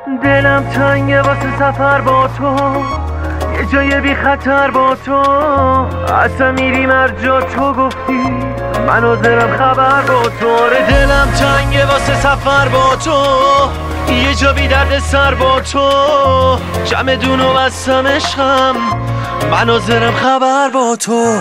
دلم تنگه واسه سفر با تو، یه جای بی خطر با تو. اصلا میریم هر جا تو گفتی، من حاضرم خبر با تو. دلم تنگه واسه سفر با تو، یه جا بی درد سر با تو. جمع دون و بستم عشقم، من حاضرم خبر با تو.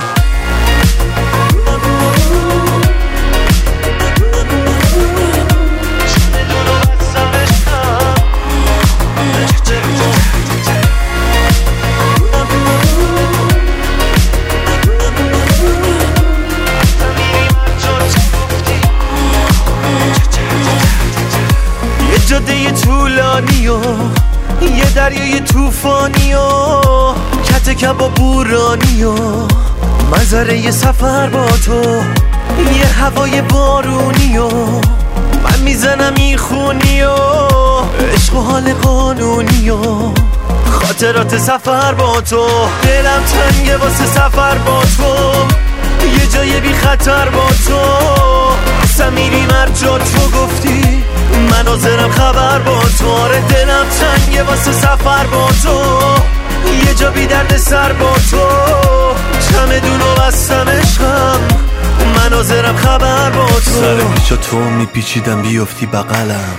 جاده طولانی و یه دریای توفانی و کت کباب بورانی و منظره یه سفر با تو، یه هوای بارونی و من میزنم این خونی و عشق و حال قانونی و خاطرات سفر با تو. دلم تنگه واسه سفر با تو، یه جای بی خطر با تو. اصلا میریم هر جا تو گفتی، من حاضرم خبر با تو. آره دلم تنگه واسه سفر با تو، یه جا بی درد سر با تو. چمدون و بستم عشقم، من حاضرم خبر با تو. سر پیچا تو میپیچیدم بیفتی بغلم،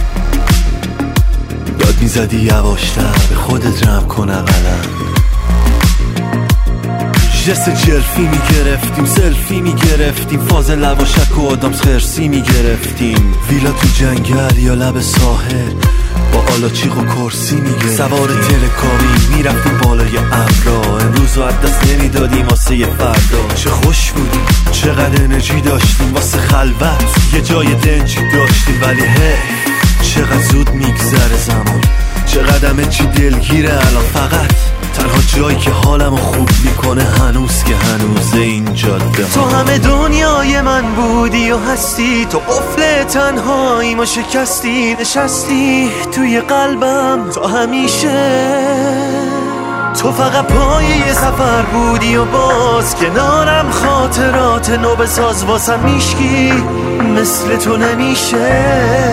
داد میزدی یواشتر به خودت رم کن اقلم. جست جلفی میگرفتیم، سلفی میگرفتیم، فاز لواشک و آدامس خرسی میگرفتیم. ویلا تو جنگل یا لب ساحل با آلاچیق و کرسی میگرفتیم. سوار تلکابین میرفتیم بالای ابرا، امروز رو دست نمیدادیم واسه یه فردا. چه خوش بودیم، چقدر انرژی داشتیم واسه خلوت، یه جای دنجی داشتیم. ولی چقدر زود میگذره زمان، چقدر همه چی دلگیره الان. فقط تنها جایی که حالمو خوب میکنه هنوز که هنوز این جاده ها. تو همه دنیای من بودی و هستی، تو قفل تنهایی ما شکستی. نشستی توی قلبم تا همیشه، تو فقط پایه سفر بودی و باز کنارم خاطرات نو بساز. واسم میشکی مثل تو نمیشه.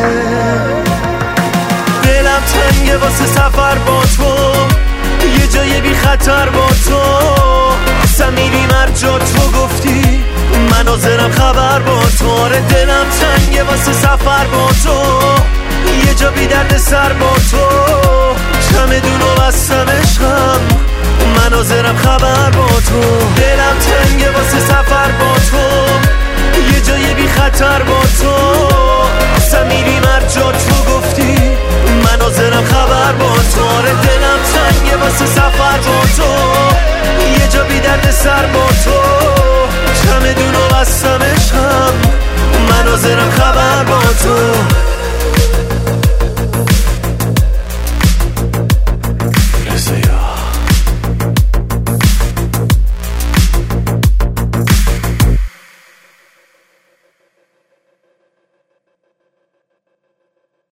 دلم تنگه واسه سفر با تو، یه جای بی خطر با تو. اصلا میریم هر جا تو گفتی، من حاضرم خبر با تو. آره دلم تنگه واسه سفر با تو، یه جا بی درد سر با تو. چمدون و بستم عشقم، من حاضرم خبر با تو. دلم تنگه واسه سفر با تو، یه جای بی خطر با تو.